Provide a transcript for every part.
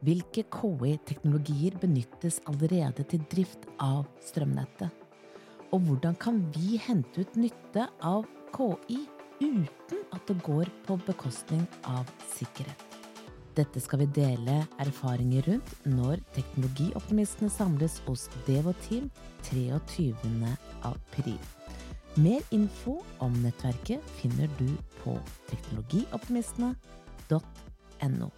Hvilke KI-teknologier benyttes allerede til drift av strømnettet? Og hvordan kan vi hente ut nytte av KI uten at det går på bekostning av sikkerhet? Dette skal vi dele erfaringer rundt når teknologioptimistene samles hos Devo-team 23. april. Mer info om nettverket finner du på teknologioptimistene.no.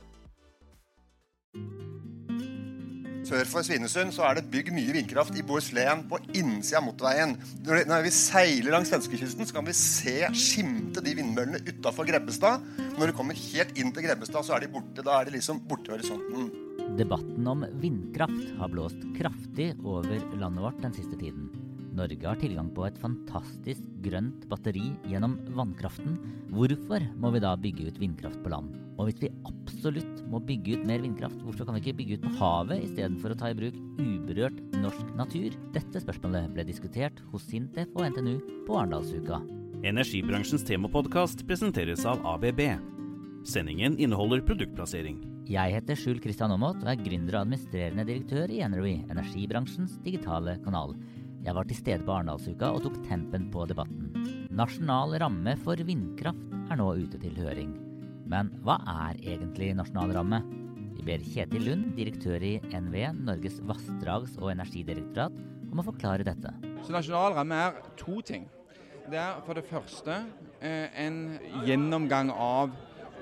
Sør for Svinesund så det bygd mye vindkraft i Bohuslän på innsiden av motorveien. Når vi seiler langs svenskekysten, så kan vi se skimte de vindmøllene utenfor Grebbestad. Når du kommer helt inn til Grebbestad, så de borte. Da det liksom borte i horisonten. Debatten om vindkraft har blåst kraftig over landet vårt den siste tiden. Norge har tilgang på et fantastisk grønt batteri gjennom vannkraften. Hvorfor må vi da bygge ut vindkraft på land? Og hvis vi absolutt må bygge ut mer vindkraft, hvorfor kan vi ikke bygge ut på havet i stedet for å ta i bruk uberørt norsk natur? Dette spørsmålet ble diskutert hos SINTEF og NTNU på Arendalsuka. Energibransjens temapodcast presenteres av ABB. Sendingen inneholder produktplassering. Jeg heter Skjul Kristian Aamodt og gründer og administrerende direktør i Energy, energibransjens digitale kanal. Jeg var til stede på Arendalsuka og tok tempen på debatten. Nasjonal ramme for vindkraft nå ute til høring. Men hva egentlig nasjonal ramme? Vi ber Kjetil Lund, direktør i NVE, Norges vassdrags- og energidirektorat, om å forklare dette. Så nasjonal ramme to ting. Det for det første en gjennomgang av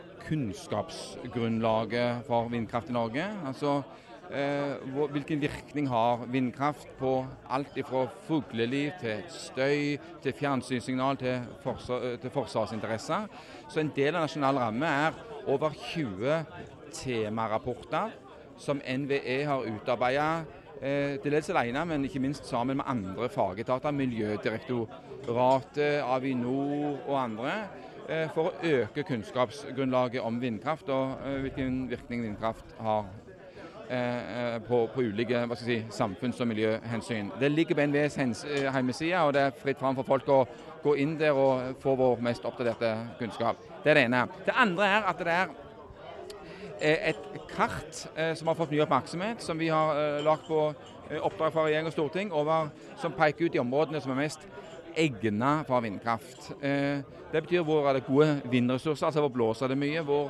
kunnskapsgrunnlaget for vindkraft i Norge. Altså hvilken virkning har vindkraft på alt fra fugleliv til støy, til fjernsynssignal, til forsvarsinteresser. Så en del av nasjonal ramme over 20 temarapporter som NVE har utarbeidet til dels alene, men ikke minst sammen med andre fagetater, Miljødirektoratet, Avinor og andre, for å øke kunnskapsgrunnlaget om vindkraft og hvilken virkning vindkraft har på ulike samfunns- og miljøhensyn. Det ligger på NVEs hjemmeside, og det fritt fram for folk å gå inn der og få vår mest oppdaterte kunnskap. Det det ene. Det andre at det et kart som har fått mye oppmerksomhet, som vi har lagt på oppdrag fra regjering og storting, som peker ut de områdene som mest egnet for vindkraft. Det betyr hvor det gode vindressurser, altså hvor blåser det mye, hvor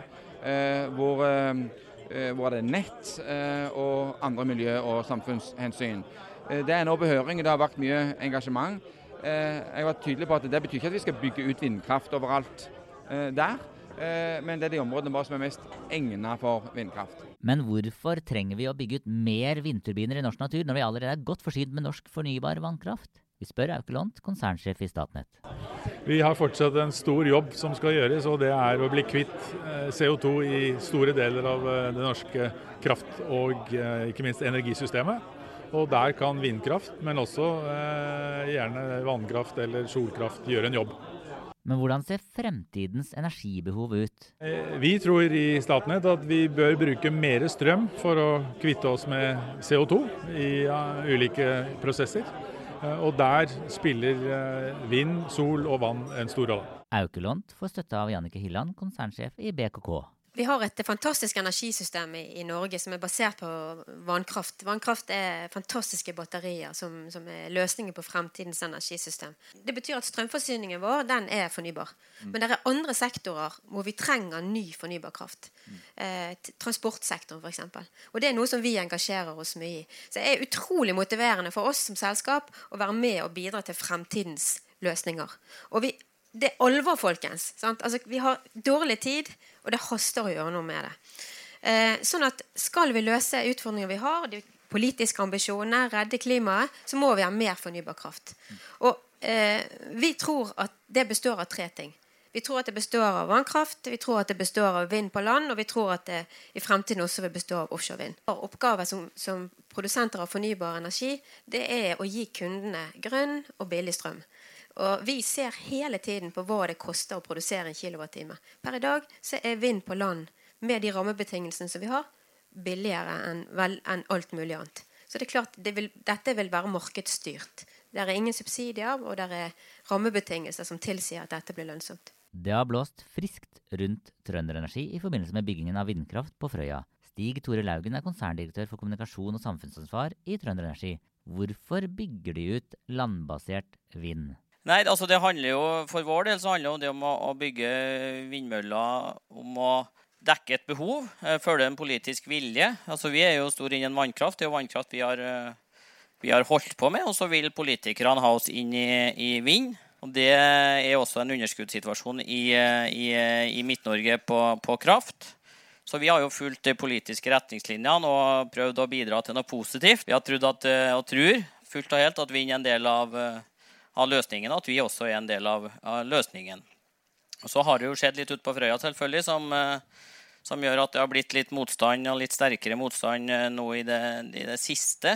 det nett og andre miljø- og samfunnshensyn. Det nå på høring, det har vært mye engasjement. Jeg var tydelig på at det betyr ikke at vi skal bygge ut vindkraft overalt der, men det de områdene bare som mest egnet for vindkraft. Men hvorfor trenger vi å bygge ut mer vindturbiner i norsk natur når vi allerede godt forsynt med norsk fornybar vannkraft? Vi spør Auke Lont, konsernsjef i Statnett. Vi har fortsatt en stor jobb som skal gjøres, og det å bli kvitt CO2 i store deler av det norske kraft- og ikke minst energisystemet. Og der kan vindkraft, men også gjerne vannkraft eller solkraft gjøre en jobb. Men hvordan ser fremtidens energibehov ut? Vi tror i Statnett at vi bør bruke mer strøm for å kvitte oss med CO2 i ulike prosesser. Og der spiller vind, sol og vann en stor rolle. Auke Lont får støtte av Jannicke Hilland, konsernsjef i BKK. Vi har et fantastisk energisystem i Norge som basert på vannkraft. Vannkraft fantastiske batterier som løsninger på fremtidens energisystem. Det betyr at strømforsyningen vår, den fornybar. Men det andre sektorer hvor vi trenger ny fornybar kraft. Transportsektoren for eksempel. Og det noe som vi engasjerer oss mye i. Så det utrolig motiverende for oss som selskap å være med og bidra til fremtidens løsninger. Og det alvor, folkens. Sant? Altså, vi har dårlig tid, og det haster å gjøre noe med det. Sånn at skal vi løse utfordringer vi har, de politiske ambisjonene, redde klimaet, så må vi ha mer fornybar kraft. Og vi tror at det består av 3 ting. Vi tror at det består av vannkraft, vi tror at det består av vind på land, og vi tror at det i fremtiden også vil bestå av offshore vind. Oppgaven som produsenter av fornybar energi, det å gi kundene grønn og billig strøm. Og vi ser hele tiden på hva det koster å produsere en kilowattime. Per i dag så vind på land, med de rammebetingelsene som vi har, billigere enn alt mulig annet. Så det klart, dette vil være markedsstyrt. Det ingen subsidier, og det rammebetingelser som tilsier at dette blir lønnsomt. Det har blåst friskt rundt Trønderenergi i forbindelse med byggingen av vindkraft på Frøya. Stig Tore Laugen konserndirektør for kommunikasjon og samfunnsansvar i TrønderEnergi. Hvorfor bygger de ut landbasert vind? Nei, altså det handler jo, for vår del så handler det om å bygge vindmøller, om å dekke et behov, følge en politisk vilje. Altså vi jo stor innen vannkraft, det jo vannkraft vi har holdt på med, og så vil politikerne ha oss inn i vind. Og det også en underskuddssituasjon i Midt-Norge på kraft. Så vi har jo fulgt de politiske retningslinjene og prøvd å bidra til noe positivt. Vi har trodd og tror fullt og helt at vi en del av løsningen, at vi også en del av løsningen. Og så har det jo skjedd litt ut på Frøya selvfølgelig, som gjør at det har blitt litt motstand og litt sterkere motstand nå i det siste.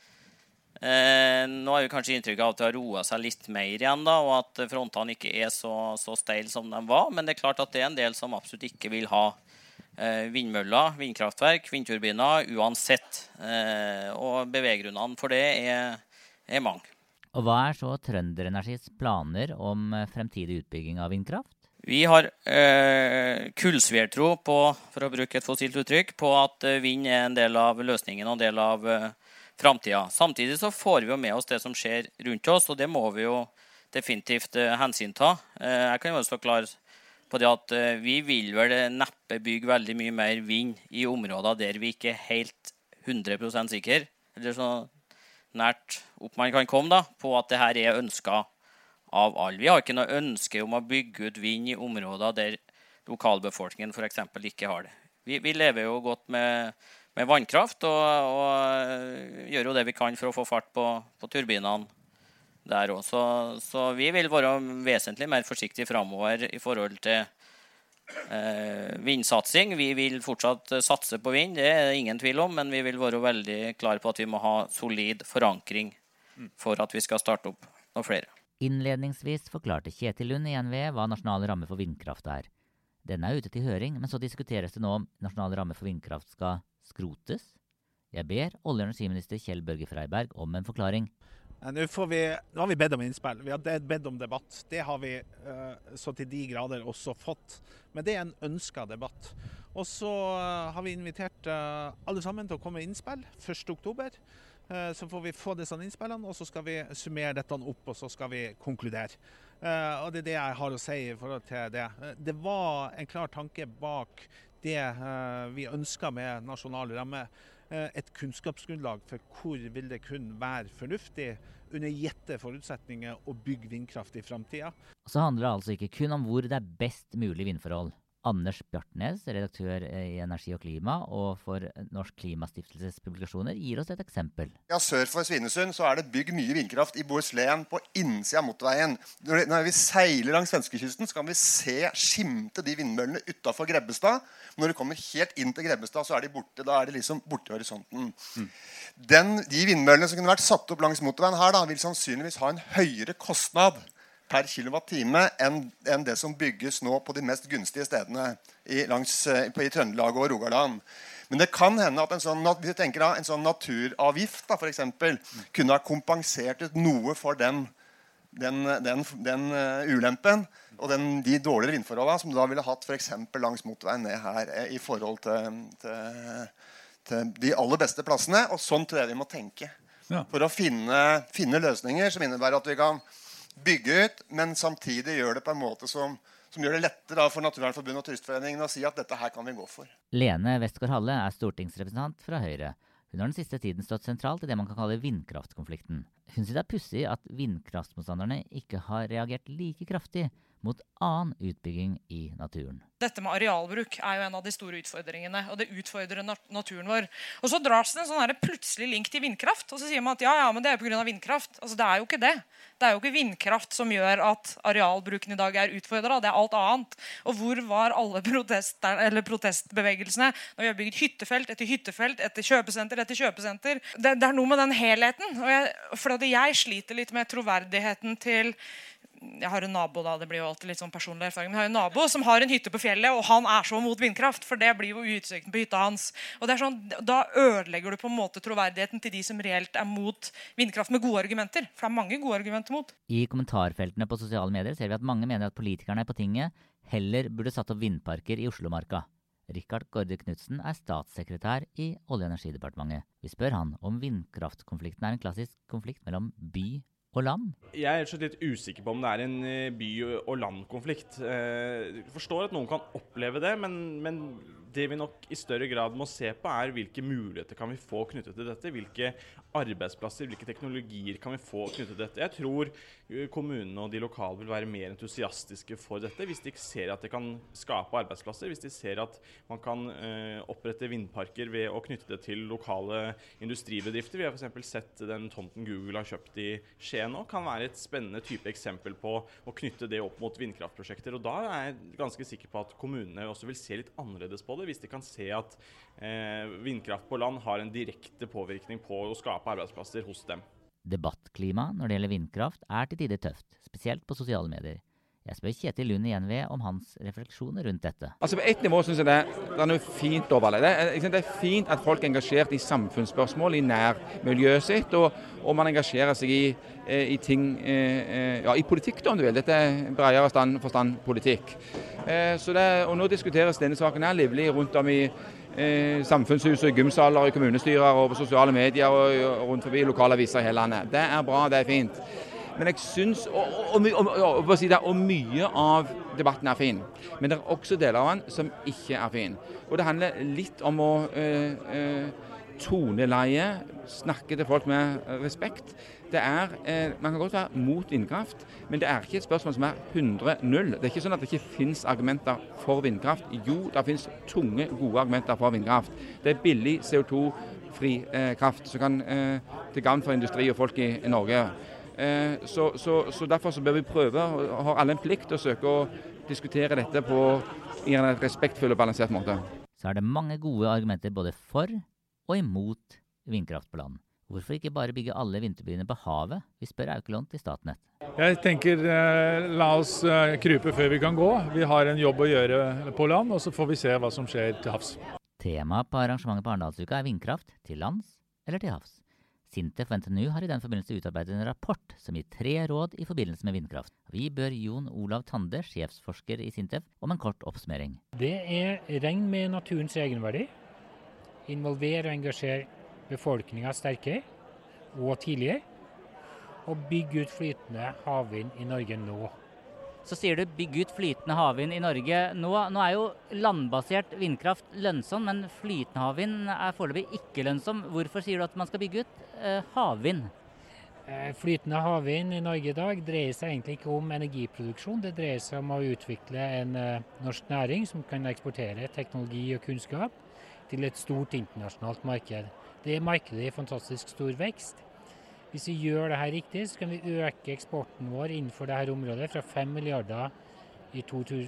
Nå har vi kanskje inntrykk av at det har roet seg litt mer igjen da, og at frontene ikke så steil som de var, men det klart at det en del som absolutt ikke vil ha vindmøller, vindkraftverk, vindturbiner, uansett. Og beveggrunnene for det mange. Og hva så TrønderEnergis planer om fremtidig utbygging av vindkraft? Vi har kullsviertro på, for å bruke et fossilt uttrykk, på at vind en del av løsningen og en del av fremtiden. Samtidig så får vi jo med oss det som skjer rundt oss, og det må vi jo definitivt hensynta. Jeg kan jo også forklare på det at vi vil vel neppe bygge veldig mye mer vind i områder der vi ikke helt 100% sikker, eller så nært opp man kan komme da, på at det her ønsket av alle. Vi har ikke noe ønske om å bygge ut vind i områder der lokalbefolkningen for eksempel ikke har det. Vi lever jo godt med vannkraft og gjør jo det vi kan for å få fart på turbinene der også. Så vi vil være vesentlig mer forsiktige fremover i forhold til vindsatsing. Vi vil fortsatt satse på vind, det ingen tvil om, men vi vil være veldig klare på at vi må ha solid forankring for at vi skal starte opp noen flere. Innledningsvis forklarte Kjetil Lund i NVE hva nasjonale rammer for vindkraft Denne ute til høring, men så diskuteres det nå om nasjonale rammer for vindkraft skal skrotes. Jeg ber olje- og energiminister Kjell Børge Freiberg om en forklaring. Nå har vi bedt om innspill, vi har bedt om debatt. Det har vi så til de grader også fått. Men det en ønsket debatt. Og så har vi invitert alle sammen til å komme med innspill 1. oktober. Så får vi få disse innspillene, og så skal vi summere dette opp, og så skal vi konkludere. Og det det jeg har å si i forhold til det. Det var en klar tanke bak det vi ønsket med nasjonale rammer. Et kunnskapsgrunnlag for hvor vil det kun være fornuftig under gitte forutsetninger å bygge vindkraft i fremtiden. Så handler det altså ikke kun om hvor det best mulig vindforhold. Anders Bjartnes, redaktør i Energi og Klima og for Norsk Klimastiftelses publikasjoner, gir oss et eksempel. Ja, sør for Svinesund så det bygd mye vindkraft i Bohuslän på innsida av motorveien. Når vi seiler langs svenskkysten, så kan vi se skimte de vindmøllene utenfor Grebbestad. Når du kommer helt inn til Grebbestad, så de borte. Da det liksom borte i horisonten. De vindmøllene som kunne vært satt opp langs motorveien her, da, vil sannsynligvis ha en høyere kostnad per kilowattime enn det som bygges nå på de mest gunstige stedene i Trøndelag og Rogaland. Men det kan hende at en sånn naturavgift da, for eksempel, kunne ha kompensert ut noe for den ulempen og de dårligere vindforholdene som du da ville hatt for eksempel langs motorveien ned her i forhold til de aller beste plassene. Og sånn tror jeg vi må tenke for å finne løsninger som innebærer at vi kan bygge ut, men samtidig gjør det på en måte som gjør det lettere for Naturvernforbundet og Turistforeningen å si at dette her kan vi gå for. Lene Westgård-Halle stortingsrepresentant fra Høyre. Hun har den siste tiden stått sentralt i det man kan kalle vindkraftkonflikten. Hun sier det pussig at vindkraftmotstanderne ikke har reagert like kraftig mot annen utbygging i naturen. Dette med arealbruk jo en av de store utfordringene, og det utfordrer naturen vår. Og så dras det en sånn plutselig link til vindkraft, og så sier man at ja, men det på grunn av vindkraft. Altså, det jo ikke det. Det jo ikke vindkraft som gjør at arealbruken i dag utfordret, det alt annet. Og hvor var alle protestbevegelsene når vi har bygd hyttefelt etter kjøpesenter etter kjøpesenter? Det noe med den helheten, fordi jeg sliter litt med troverdigheten til. Jeg har en nabo da, det blir jo alltid litt sånn personlig erfaring, men jeg har en nabo som har en hytte på fjellet, og han så mot vindkraft, for det blir jo utsikten på hytta hans. Og det sånn, da ødelegger du på en måte troverdigheten til de som reelt mot vindkraft med gode argumenter, for det mange gode argumenter mot. I kommentarfeltene på sosiale medier ser vi at mange mener at politikerne på tinget heller burde satt opp vindparker i Oslomarka. Rikard Gaarde Knudsen statssekretær i Olje- og energidepartementet. Vi spør han om vindkraftkonflikten en klassisk konflikt mellom by og land. Jeg rett og slett litt usikker på om det en by- og landkonflikt. Jeg forstår at noen kan oppleve det, men det vi nok i større grad må se på hvilke muligheter kan vi få knyttet til dette, hvilke arbeidsplasser, hvilke teknologier kan vi få knyttet til dette. Jeg tror kommunene og de lokale vil være mer entusiastiske for dette, hvis de ser at det kan skape arbeidsplasser, hvis de ser at man kan opprette vindparker ved å knytte det til lokale industribedrifter. Vi har for eksempel sett den tomten Google har kjøpt i Skien nå, kan være et spennende type eksempel på å knytte det opp mot vindkraftprosjekter. Og da jeg ganske sikker på at kommunene også vil se litt annerledes på det, hvis de kan se at vindkraft på land har en direkte påvirkning på å skape arbeidsplasser hos dem. Debattklima når det gjelder vindkraft til tider tøft, spesielt på sosiale medier. Jeg spør Kjetil Lund igjen ved om hans refleksjoner rundt dette. Altså På ett nivå synes jeg det er noe fint over det. Det er fint at folk er engasjert i samfunnsspørsmål, i nærmiljøet sitt, og man engasjerer seg i ting, i politikk da, om du vil. Dette bredere forstand politikk. Og nå diskuteres denne saken livlig rundt om i samfunnshus og i gymsaler, i kommunestyrer og på sosiale medier og rundt forbi lokale aviser i hele landet. Det er bra, det er fint. Men jeg synes, og mye av debatten er fin, men det er også deler av den som ikke er fin. Og det handler litt om å toneleie, snakke til folk med respekt. Man kan godt være mot vindkraft, men det er ikke et spørsmål som 100-0. Det er ikke sånn at det ikke finnes argumenter for vindkraft. Jo, det finnes tunge, gode argumenter for vindkraft. Det er billig CO2-fri kraft som kan til gagn for industri og folk i Norge. Så derfor så bør vi prøve, og har alle en plikt til å søke å diskutere dette i en respektfull og balansert måte. Så det mange gode argumenter både for og imot vindkraft på land. Hvorfor ikke bare bygge alle vinterbyene på havet? Vi spør Aukelont i Statnett. Jeg tenker la oss krype før vi kan gå. Vi har en jobb å gjøre på land, og så får vi se hva som skjer til havs. Temaet på arrangementet på Arendalsuka vindkraft til lands eller til havs. SINTEF og NTNU har i den forbindelse utarbeidet en rapport som gir 3 råd i forbindelse med vindkraft. Vi bør Jon Olav Tande, sjefsforsker i SINTEF, om en kort oppsummering. Det regn med naturens egenverdi. Involvere og engasjere befolkningen sterkere og tidligere. Og bygge ut flytende havvind i Norge nå. Så sier du bygge ut flytende havvind i Norge nå. Nå jo landbasert vindkraft lønnsom, men flytende havvind foreløpig ikke lønnsom. Hvorfor sier du at man skal bygge ut havvind? Flytende havvind i Norge i dag dreier seg egentlig ikke om energiproduksjon. Det dreier seg om å utvikle en norsk næring som kan eksportere teknologi og kunnskap til et stort internasjonalt marked. Det markedet i fantastisk stor vekst. Hvis vi gjør dette riktig, så kan vi øke eksporten vår innenfor dette området fra 5 milliarder i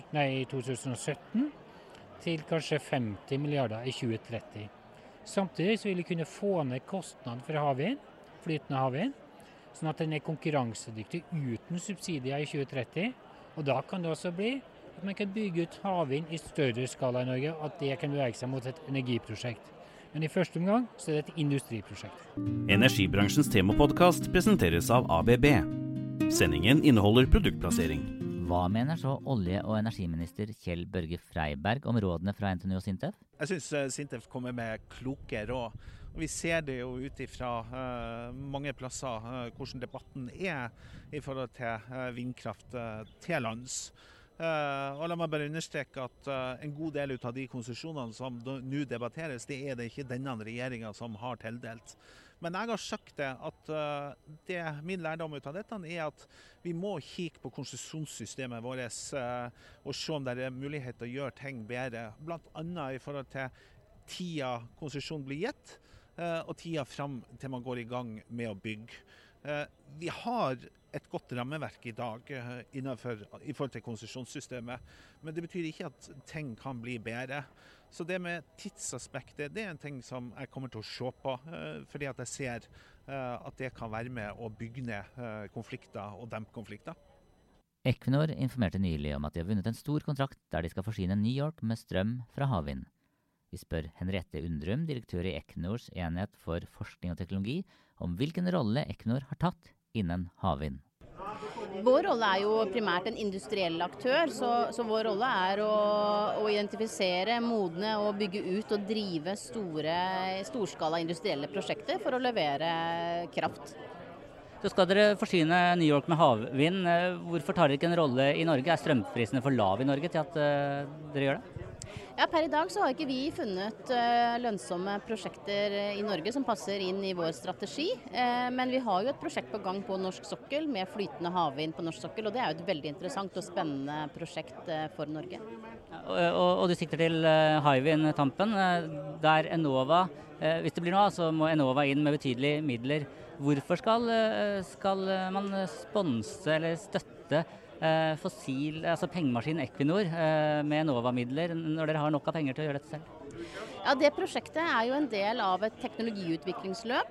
2017 til kanskje 50 milliarder i 2030. Samtidig så vil vi kunne få ned kostnaden for havvind, flytende havvind, sånn at den konkurransedyktig uten subsidier i 2030. Og da kan det også bli at man kan bygge ut havvind i større skala i Norge, og at det kan bevege seg mot et energiprosjekt. Men i første omgang så det et industriprosjekt. Energibransjens temapodcast presenteres av ABB. Sendingen inneholder produktplassering. Hva mener så olje- og energiminister Kjell Børge Freiberg om rådene fra NTNU og SINTEF? Jeg synes SINTEF kommer med kloke råd. Og vi ser det jo ut ifra mange plasser hvordan debatten i forhold til vindkraft til lands. Og la meg bare understreke at en god del av de konsesjonene som nå debatteres, det det ikke denne regjeringen som har tildelt. Men jeg har sagt det at min lærdom ut av dette at vi må kikke på konsesjonssystemet vårt og se om det mulighet til å gjøre ting bedre. Blant annet i forhold til tida konsesjon blir gitt, og tida fram til man går i gang med å bygge. Vi har et godt rammeverk i dag i forhold til konsesjonssystemet, men det betyr ikke at ting kan bli bedre. Så det med tidsaspektet, det en ting som jeg kommer til å se på, fordi at jeg ser at det kan være med å bygge ned konflikter og dempe konflikter. Equinor informerte nylig om at de har vunnet en stor kontrakt der de skal forsyne New York med strøm fra havvind. Vi spør Henriette Undrum, direktør i Equinors enhet for forskning og teknologi, om hvilken rolle Equinor har tatt innen havvind. Vår rolle jo primært en industriell aktør, så vår rolle å identifisere, modne og bygge ut og drive storskala industrielle prosjekter for å levere kraft. Så skal dere forsyne New York med havvind. Hvorfor tar dere ikke en rolle i Norge? Er strømprisene for lav i Norge til at dere gjør det? Ja, per i dag så har ikke vi funnet lønnsomme prosjekter i Norge som passer inn i vår strategi. Men vi har jo et prosjekt på gang på norsk sokkel med flytende havvind på norsk sokkel, og det jo et veldig interessant og spennende prosjekt for Norge. Og du sikter til Hywind Tampen, der Enova, hvis det blir noe, så må Enova inn med betydelige midler. Hvorfor skal man sponse eller støtte altså pengemaskin Equinor med Enova-midler når dere har nok av penger til å gjøre dette selv? Ja, det prosjektet jo en del av et teknologiutviklingsløp,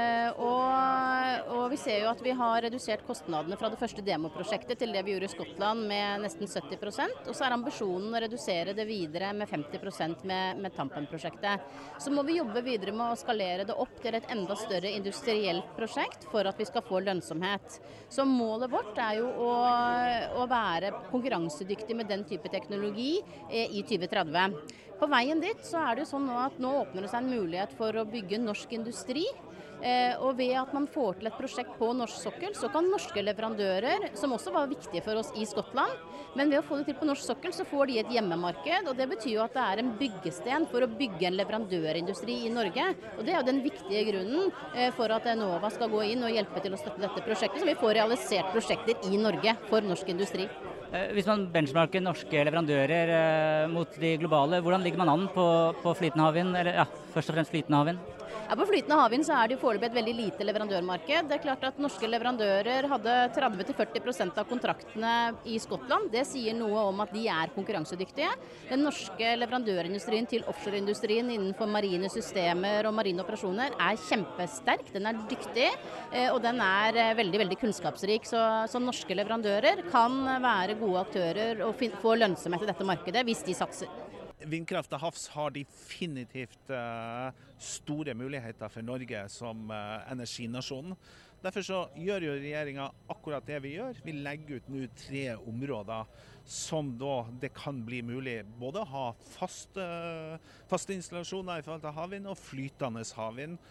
og vi ser jo at vi har redusert kostnadene fra det første demoprosjektet til det vi gjorde i Skottland med nesten 70%, og så ambisjonen å redusere det videre med 50% med Tampen-prosjektet. Så må vi jobbe videre med å skalere det opp til et enda større industrielt prosjekt for at vi skal få lønnsomhet. Så målet vårt jo å være konkurransedyktig med den type teknologi i 2030. På veien dit så det jo sånn at nå åpner det seg en mulighet for å bygge norsk industri, og ved at man får til et prosjekt på norsk sokkel, så kan norske leverandører, som også var viktige for oss i Skottland, men ved å få det til på norsk sokkel så får de et hjemmemarked, og det betyr jo at det en byggesten for å bygge en leverandørindustri i Norge, og det jo den viktige grunnen for at Enova skal gå inn og hjelpe til å støtte dette prosjektet, så vi får realisert prosjekter i Norge for norsk industri. Hvis man benchmarker norske leverandører mot de globale, hvordan ligger man an på flytende havvind, eller først og fremst flytende havvind? Ja, på flytende havvind så det jo foreløpig et veldig lite leverandørmarked. Det klart at norske leverandører hadde 30-40% av kontraktene i Skottland. Det sier noe om at de konkurransedyktige. Den norske leverandørindustrien til offshoreindustrien innenfor marine systemer og marine operasjoner kjempesterk. Den dyktig, og den veldig, veldig kunnskapsrik. Så norske leverandører kan være gode aktører og få lønnsomhet i dette markedet hvis de satser. Vindkraft til havs har definitivt store muligheter for Norge som energinasjon. Derfor så gjør jo regjeringen akkurat det vi gjør. Vi legger ut nå 3 områder som da det kan bli mulig både å ha faste installasjoner i forhold til havvind og flytende havvind.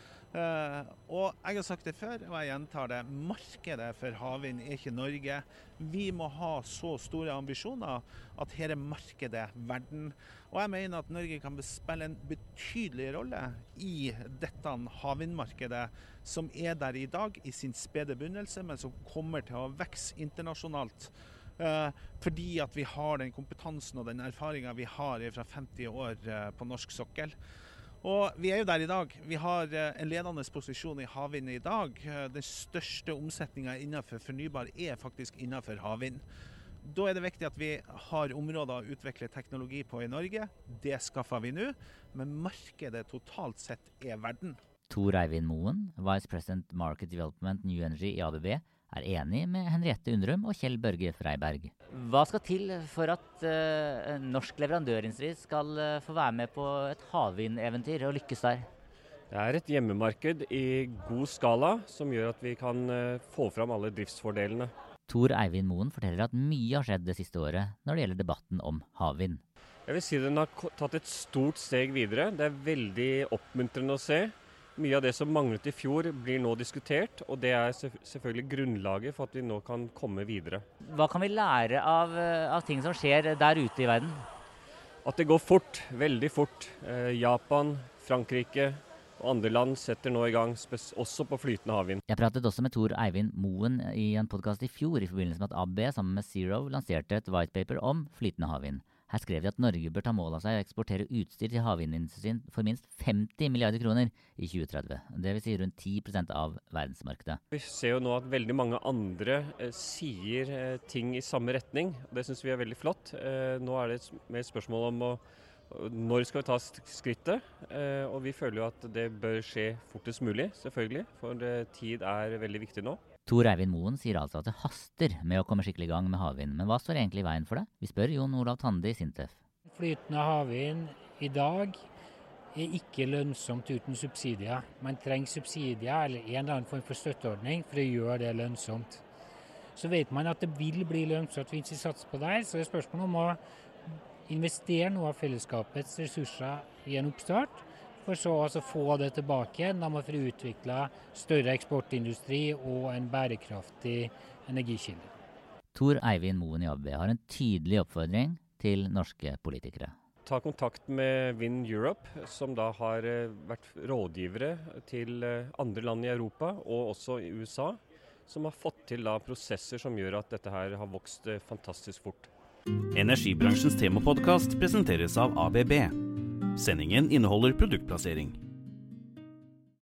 Og jeg har sagt det før, og jeg gjentar det, markedet for havvind ikke Norge. Vi må ha så store ambisjoner at her markedet verden. Og jeg mener at Norge kan spille en betydelig rolle i dette havvindmarkedet som der i dag i sin spede begynnelse, men som kommer til å vokse internasjonalt. Fordi at vi har den kompetansen og den erfaringen vi har fra 50 år på norsk sokkel. Og vi jo der i dag. Vi har en ledende posisjon i havvind i dag. Den største omsetningen innenfor fornybar faktisk innenfor havvind. Da det viktig at vi har områder å utvikle teknologi på i Norge. Det skaffer vi nå, men markedet totalt sett verden. Tor Eivind Moen, Vice President Market Development New Energy i ABB, enig med Henriette Undrum og Kjell Børge Freiberg. Hva skal til for at norsk leverandørindustri skal få være med på et havvindeventyr og lykkes der? Det et hjemmemarked i god skala som gjør at vi kan få fram alle driftsfordelene. Tor Eivind Moen forteller at mye har skjedd det siste året når det gjelder debatten om havvind. Jeg vil si den har tatt et stort steg videre. Det veldig oppmuntrende å se. Mye av det som manglet i fjor blir nå diskutert, og det selvfølgelig grunnlaget for at vi nå kan komme videre. Hva kan vi lære av ting som skjer der ute i verden? At det går fort, veldig fort. Japan, Frankrike og andre land setter nå i gang, også på flytende havvind. Jeg pratet også med Tor Eivind Moen i en podcast i fjor i forbindelse med at ABB sammen med Zero lanserte et whitepaper om flytende havvind. Her skrev de at Norge bør ta mål av seg å eksportere utstyr til havvindindustrien for minst 50 milliarder kroner i 2030. Det vil si rundt 10% av verdensmarkedet. Vi ser jo nå at veldig mange andre sier ting i samme retning. Det synes vi veldig flott. Nå det mer et spørsmål om når skal vi ta skrittet, og vi føler jo at det bør skje fortest mulig, selvfølgelig, for tid veldig viktig nå. Tor Eivind Moen sier altså at det haster med å komme skikkelig i gang med havvind, men hva står egentlig i veien for det? Vi spør Jon Olav Tande i Sintef. Flytende havvind i dag ikke lønnsomt uten subsidier. Man trenger subsidier eller en eller annen form for støtteordning for å gjøre det lønnsomt. så vet man at det vil bli lønnsomt hvis vi satser på det. Så det er spørsmål om å investere noe av fellesskapets ressurser i en oppstart, for så å få det tilbake når man får utviklet større eksportindustri og en bærekraftig energikilde. Tor Eivind Moen i ABB har en tydelig oppfordring til norske politikere. Ta kontakt med Wind Europe, som da har vært rådgivere til andre land i Europa og også i USA, som har fått til da prosesser som gjør at dette her har vokst fantastisk fort. Energibransjens temapodcast presenteres av ABB. Sendingen inneholder produktplassering.